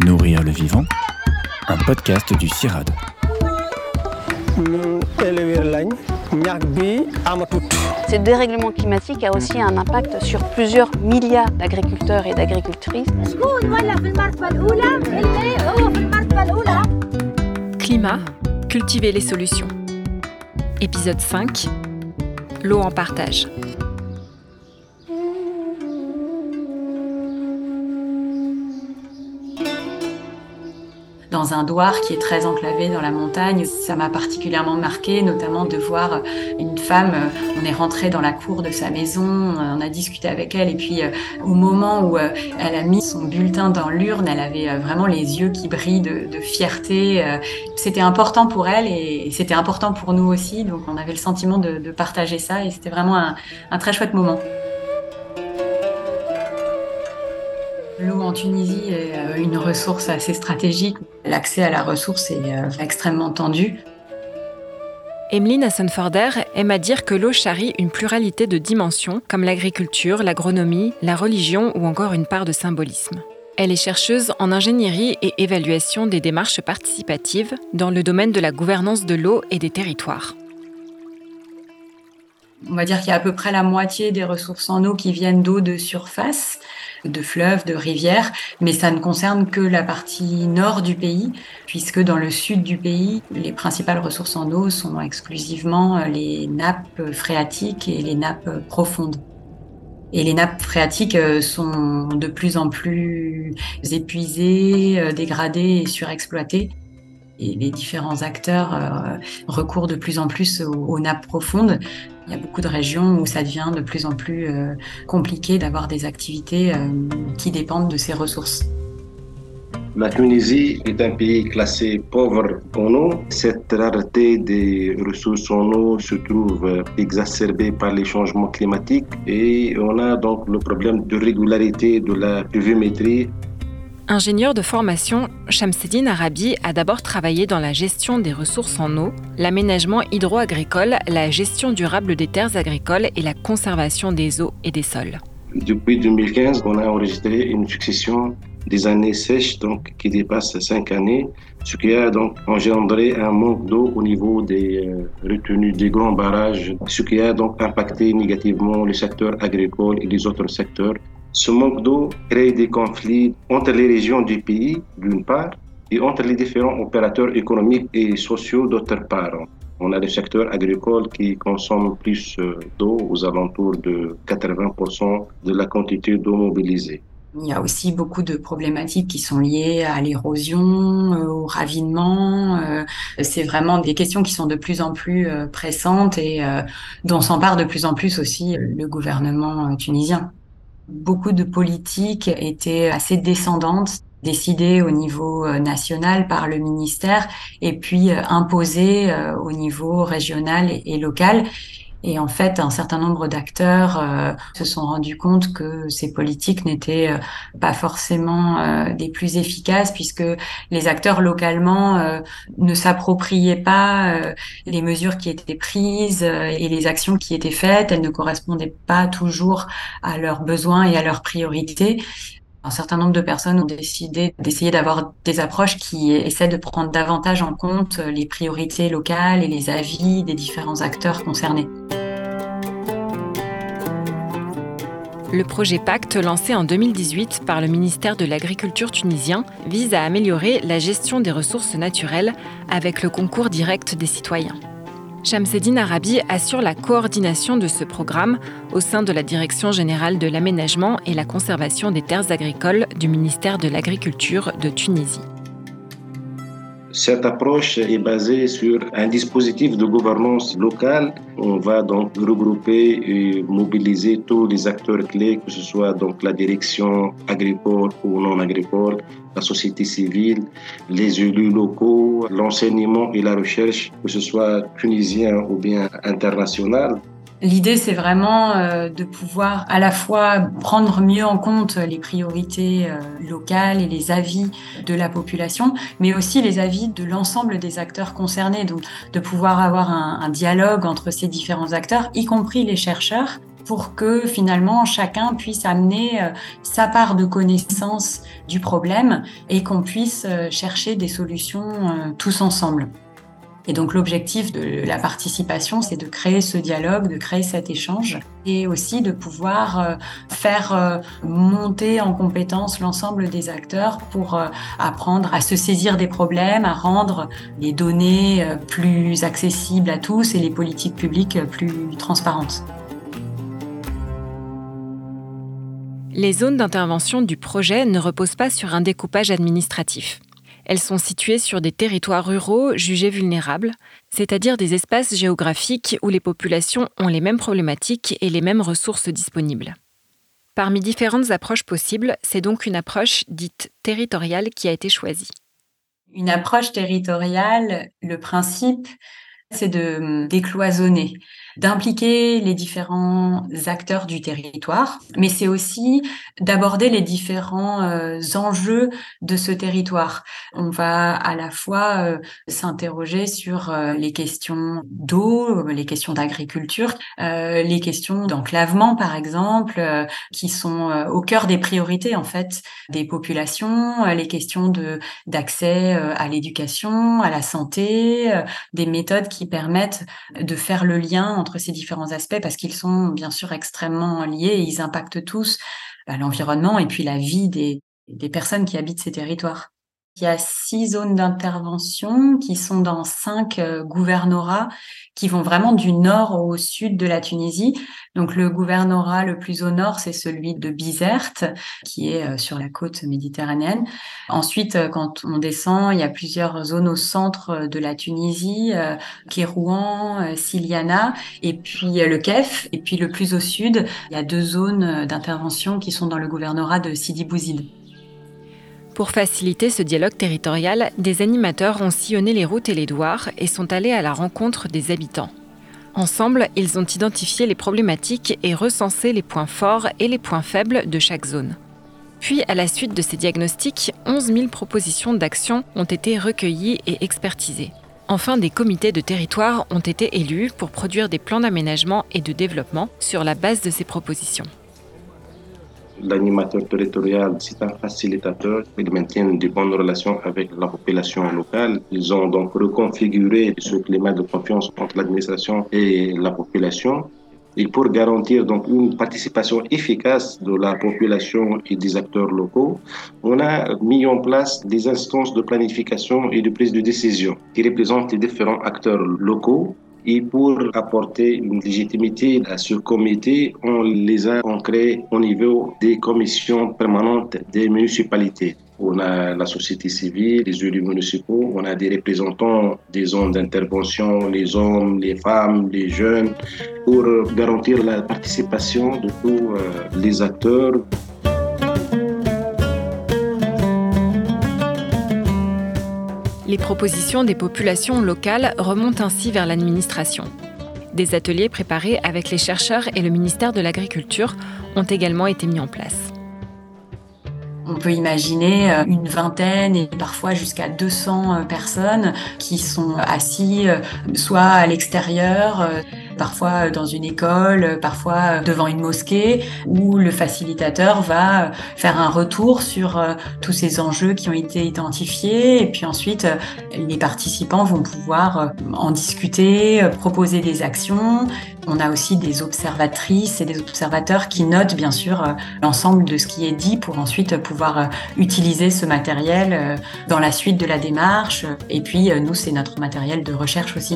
Nourrir le vivant, un podcast du CIRAD. Ce dérèglement climatique a aussi un impact sur plusieurs milliards d'agriculteurs et d'agricultrices. Climat, cultiver les solutions. Épisode 5, l'eau en partage. Dans un douar qui est très enclavé dans la montagne, ça m'a particulièrement marqué, notamment de voir une femme. On est rentré dans la cour de sa maison, on a discuté avec elle et puis au moment où elle a mis son bulletin dans l'urne, elle avait vraiment les yeux qui brillent de fierté. C'était important pour elle et c'était important pour nous aussi, donc on avait le sentiment de partager ça et c'était vraiment un très chouette moment. L'eau en Tunisie est une ressource assez stratégique. L'accès à la ressource est extrêmement tendu. Emeline Hassan-Forder aime à dire que l'eau charrie une pluralité de dimensions, comme l'agriculture, l'agronomie, la religion ou encore une part de symbolisme. Elle est chercheuse en ingénierie et évaluation des démarches participatives dans le domaine de la gouvernance de l'eau et des territoires. On va dire qu'il y a à peu près la moitié des ressources en eau qui viennent d'eau de surface, de fleuves, de rivières, mais ça ne concerne que la partie nord du pays, puisque dans le sud du pays, les principales ressources en eau sont exclusivement les nappes phréatiques et les nappes profondes. Et les nappes phréatiques sont de plus en plus épuisées, dégradées et surexploitées. Et les différents acteurs recourent de plus en plus aux nappes profondes. Il y a beaucoup de régions où ça devient de plus en plus compliqué d'avoir des activités qui dépendent de ces ressources. La Tunisie est un pays classé pauvre en eau. Cette rareté des ressources en eau se trouve exacerbée par les changements climatiques et on a donc le problème de régularité de la pluviométrie. Ingénieur de formation, Shamseddine Arabi a d'abord travaillé dans la gestion des ressources en eau, l'aménagement hydro-agricole, la gestion durable des terres agricoles et la conservation des eaux et des sols. Depuis 2015, on a enregistré une succession des années sèches qui dépassent 5 années, ce qui a donc engendré un manque d'eau au niveau des retenues des grands barrages, ce qui a donc impacté négativement le secteur agricole et les autres secteurs. Ce manque d'eau crée des conflits entre les régions du pays, d'une part, et entre les différents opérateurs économiques et sociaux, d'autre part. On a le secteur agricole qui consomme plus d'eau, aux alentours de 80% de la quantité d'eau mobilisée. Il y a aussi beaucoup de problématiques qui sont liées à l'érosion, au ravinement. C'est vraiment des questions qui sont de plus en plus pressantes et dont s'empare de plus en plus aussi le gouvernement tunisien. Beaucoup de politiques étaient assez descendantes, décidées au niveau national par le ministère et puis imposées au niveau régional et local. Et en fait, un certain nombre d'acteurs se sont rendus compte que ces politiques n'étaient pas forcément des plus efficaces puisque les acteurs localement ne s'appropriaient pas les mesures qui étaient prises et les actions qui étaient faites. Elles ne correspondaient pas toujours à leurs besoins et à leurs priorités. Un certain nombre de personnes ont décidé d'essayer d'avoir des approches qui essaient de prendre davantage en compte les priorités locales et les avis des différents acteurs concernés. Le projet Pacte, lancé en 2018 par le ministère de l'Agriculture tunisien, vise à améliorer la gestion des ressources naturelles avec le concours direct des citoyens. Shamseddine Arabi assure la coordination de ce programme au sein de la Direction générale de l'aménagement et la conservation des terres agricoles du ministère de l'Agriculture de Tunisie. Cette approche est basée sur un dispositif de gouvernance locale. On va donc regrouper et mobiliser tous les acteurs clés, que ce soit donc la direction agricole ou non agricole, la société civile, les élus locaux, l'enseignement et la recherche, que ce soit tunisien ou bien international. L'idée, c'est vraiment de pouvoir à la fois prendre mieux en compte les priorités locales et les avis de la population, mais aussi les avis de l'ensemble des acteurs concernés. Donc, de pouvoir avoir un dialogue entre ces différents acteurs, y compris les chercheurs, pour que finalement chacun puisse amener sa part de connaissance du problème et qu'on puisse chercher des solutions tous ensemble. Et donc l'objectif de la participation, c'est de créer ce dialogue, de créer cet échange et aussi de pouvoir faire monter en compétence l'ensemble des acteurs pour apprendre à se saisir des problèmes, à rendre les données plus accessibles à tous et les politiques publiques plus transparentes. Les zones d'intervention du projet ne reposent pas sur un découpage administratif. Elles sont situées sur des territoires ruraux jugés vulnérables, c'est-à-dire des espaces géographiques où les populations ont les mêmes problématiques et les mêmes ressources disponibles. Parmi différentes approches possibles, c'est donc une approche dite territoriale qui a été choisie. Une approche territoriale, le principe, c'est de décloisonner, d'impliquer les différents acteurs du territoire, mais c'est aussi d'aborder les différents enjeux de ce territoire. On va à la fois s'interroger sur les questions d'eau, les questions d'agriculture, les questions d'enclavement par exemple, qui sont au cœur des priorités en fait des populations, les questions d'accès à l'éducation, à la santé, des méthodes qui permettent de faire le lien entre ces différents aspects parce qu'ils sont bien sûr extrêmement liés et ils impactent tous l'environnement et puis la vie des personnes qui habitent ces territoires. Il y a 6 zones d'intervention qui sont dans 5 gouvernorats qui vont vraiment du nord au sud de la Tunisie. Donc le gouvernorat le plus au nord, c'est celui de Bizerte, qui est sur la côte méditerranéenne. Ensuite, quand on descend, il y a plusieurs zones au centre de la Tunisie, Kérouan, Siliana, et puis le Kef. Et puis le plus au sud, il y a 2 zones d'intervention qui sont dans le gouvernorat de Sidi Bouzid. Pour faciliter ce dialogue territorial, des animateurs ont sillonné les routes et les douars et sont allés à la rencontre des habitants. Ensemble, ils ont identifié les problématiques et recensé les points forts et les points faibles de chaque zone. Puis, à la suite de ces diagnostics, 11 000 propositions d'action ont été recueillies et expertisées. Enfin, des comités de territoire ont été élus pour produire des plans d'aménagement et de développement sur la base de ces propositions. L'animateur territorial, c'est un facilitateur. Ils maintiennent de bonnes relations avec la population locale. Ils ont donc reconfiguré ce climat de confiance entre l'administration et la population. Et pour garantir donc une participation efficace de la population et des acteurs locaux, on a mis en place des instances de planification et de prise de décision qui représentent les différents acteurs locaux. Et pour apporter une légitimité à ce comité, on les a ancrés au niveau des commissions permanentes des municipalités. On a la société civile, les élus municipaux, on a des représentants des zones d'intervention, les hommes, les femmes, les jeunes, pour garantir la participation de tous les acteurs. Les propositions des populations locales remontent ainsi vers l'administration. Des ateliers préparés avec les chercheurs et le ministère de l'Agriculture ont également été mis en place. On peut imaginer une vingtaine et parfois jusqu'à 200 personnes qui sont assis soit à l'extérieur, parfois dans une école, parfois devant une mosquée, où le facilitateur va faire un retour sur tous ces enjeux qui ont été identifiés. Et puis ensuite, les participants vont pouvoir en discuter, proposer des actions. On a aussi des observatrices et des observateurs qui notent bien sûr l'ensemble de ce qui est dit pour ensuite pouvoir utiliser ce matériel dans la suite de la démarche. Et puis nous, c'est notre matériel de recherche aussi.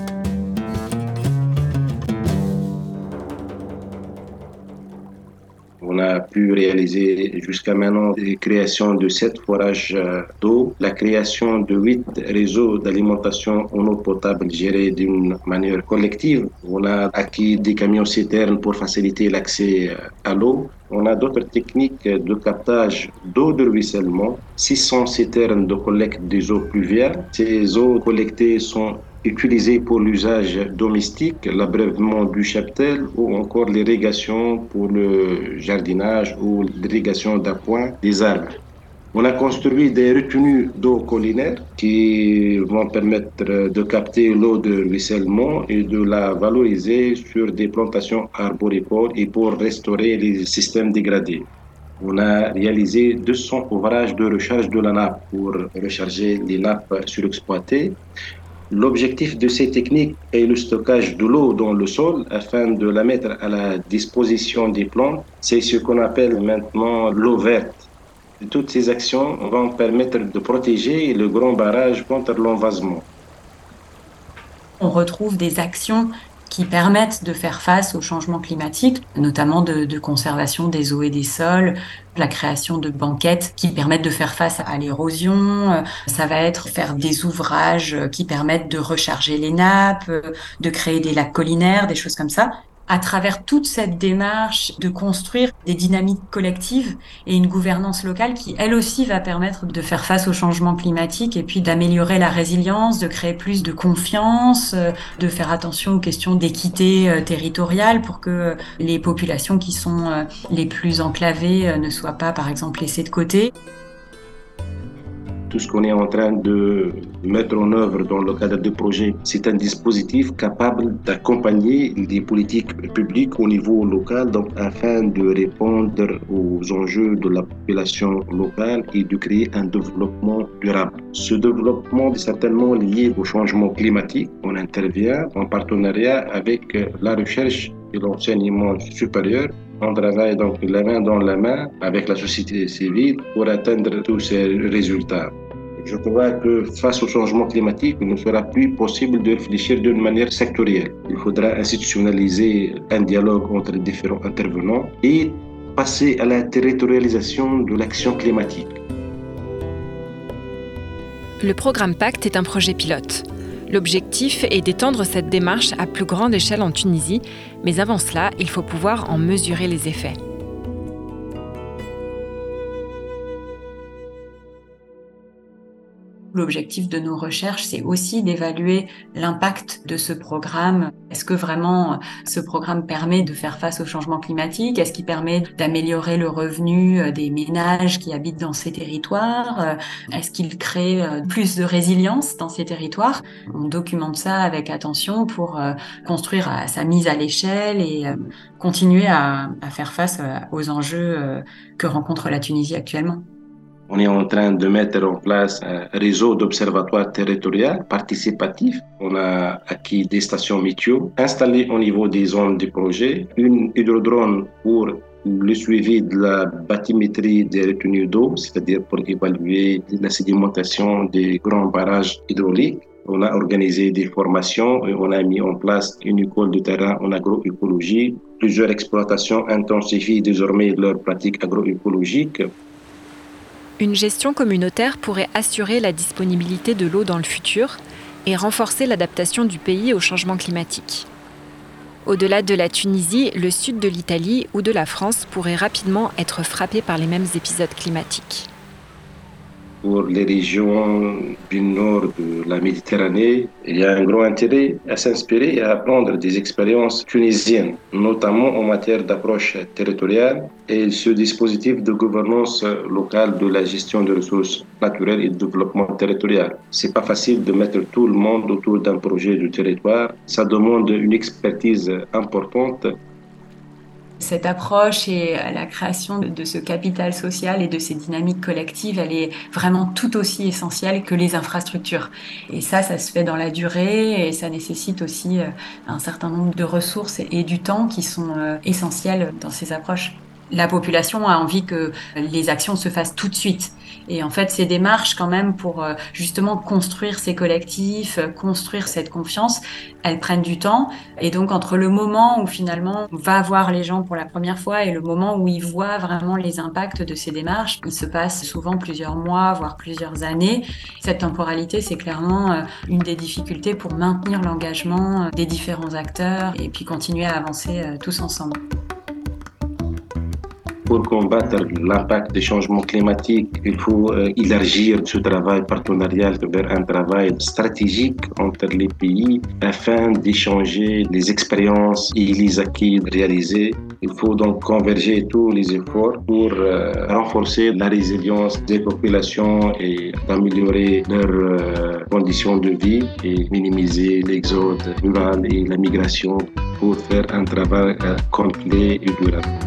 On a pu réaliser jusqu'à maintenant la création de 7 forages d'eau, la création de 8 réseaux d'alimentation en eau potable gérés d'une manière collective. On a acquis des camions citernes pour faciliter l'accès à l'eau. On a d'autres techniques de captage d'eau de ruissellement, 600 citernes de collecte des eaux pluviales. Ces eaux collectées sont utilisées pour l'usage domestique, l'abreuvement du cheptel ou encore l'irrigation pour le jardinage ou l'irrigation d'appoint des arbres. On a construit des retenues d'eau collinaires qui vont permettre de capter l'eau de ruissellement et de la valoriser sur des plantations arboricoles et pour restaurer les systèmes dégradés. On a réalisé 200 ouvrages de recharge de la nappe pour recharger les nappes surexploitées. L'objectif de ces techniques est le stockage de l'eau dans le sol afin de la mettre à la disposition des plantes. C'est ce qu'on appelle maintenant l'eau verte. Toutes ces actions vont permettre de protéger le grand barrage contre l'envasement. On retrouve des actions qui permettent de faire face au changement climatique, notamment de conservation des eaux et des sols, la création de banquettes qui permettent de faire face à l'érosion. Ça va être faire des ouvrages qui permettent de recharger les nappes, de créer des lacs collinaires, des choses comme ça. À travers toute cette démarche de construire des dynamiques collectives et une gouvernance locale qui, elle aussi, va permettre de faire face au changement climatique et puis d'améliorer la résilience, de créer plus de confiance, de faire attention aux questions d'équité territoriale pour que les populations qui sont les plus enclavées ne soient pas, par exemple, laissées de côté. Tout ce qu'on est en train de mettre en œuvre dans le cadre de projet, c'est un dispositif capable d'accompagner des politiques publiques au niveau local, donc afin de répondre aux enjeux de la population locale et de créer un développement durable. Ce développement est certainement lié au changement climatique. On intervient en partenariat avec la recherche et l'enseignement supérieur. On travaille donc la main dans la main avec la société civile pour atteindre tous ces résultats. Je crois que face au changement climatique, il ne sera plus possible de réfléchir d'une manière sectorielle. Il faudra institutionnaliser un dialogue entre différents intervenants et passer à la territorialisation de l'action climatique. Le programme Pacte est un projet pilote. L'objectif est d'étendre cette démarche à plus grande échelle en Tunisie, mais avant cela, il faut pouvoir en mesurer les effets. L'objectif de nos recherches, c'est aussi d'évaluer l'impact de ce programme. Est-ce que vraiment ce programme permet de faire face au changement climatique? Est-ce qu'il permet d'améliorer le revenu des ménages qui habitent dans ces territoires? Est-ce qu'il crée plus de résilience dans ces territoires? On documente ça avec attention pour construire sa mise à l'échelle et continuer à faire face aux enjeux que rencontre la Tunisie actuellement. On est en train de mettre en place un réseau d'observatoires territoriaux participatifs. On a acquis des stations météo installées au niveau des zones du projet, une hydrodrone pour le suivi de la bathymétrie des retenues d'eau, c'est-à-dire pour évaluer la sédimentation des grands barrages hydrauliques. On a organisé des formations et on a mis en place une école de terrain en agroécologie. Plusieurs exploitations intensifient désormais leurs pratiques agroécologiques. Une gestion communautaire pourrait assurer la disponibilité de l'eau dans le futur et renforcer l'adaptation du pays au changement climatique. Au-delà de la Tunisie, le sud de l'Italie ou de la France pourrait rapidement être frappé par les mêmes épisodes climatiques. Pour les régions du nord de la Méditerranée, il y a un grand intérêt à s'inspirer et à apprendre des expériences tunisiennes, notamment en matière d'approche territoriale et ce dispositif de gouvernance locale de la gestion des ressources naturelles et de développement territorial. C'est pas facile de mettre tout le monde autour d'un projet de territoire. Ça demande une expertise importante. Cette approche et la création de ce capital social et de ces dynamiques collectives, elle est vraiment tout aussi essentielle que les infrastructures. Et ça se fait dans la durée et ça nécessite aussi un certain nombre de ressources et du temps qui sont essentiels dans ces approches. La population a envie que les actions se fassent tout de suite. Et en fait, ces démarches, quand même, pour justement construire ces collectifs, construire cette confiance, elles prennent du temps. Et donc, entre le moment où finalement on va voir les gens pour la première fois et le moment où ils voient vraiment les impacts de ces démarches, il se passe souvent plusieurs mois, voire plusieurs années. Cette temporalité, c'est clairement une des difficultés pour maintenir l'engagement des différents acteurs et puis continuer à avancer tous ensemble. Pour combattre l'impact des changements climatiques, il faut élargir ce travail partenarial vers un travail stratégique entre les pays afin d'échanger les expériences et les acquis réalisés. Il faut donc converger tous les efforts pour renforcer la résilience des populations et améliorer leurs conditions de vie et minimiser l'exode rural et la migration pour faire un travail complet et durable.